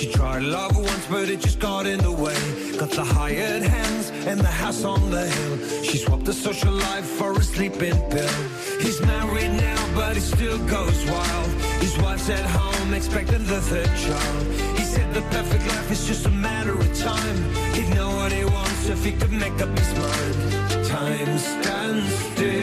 She tried love once, but it just got in the way. Got the hired hands and the house on the hill. She swapped the social life for a sleeping pill. He's married now, but he still goes wild. His wife's at home, expecting the third child. He said the perfect life is just a matter of time. He'd know what he wants if he could make up his mind. Time stands still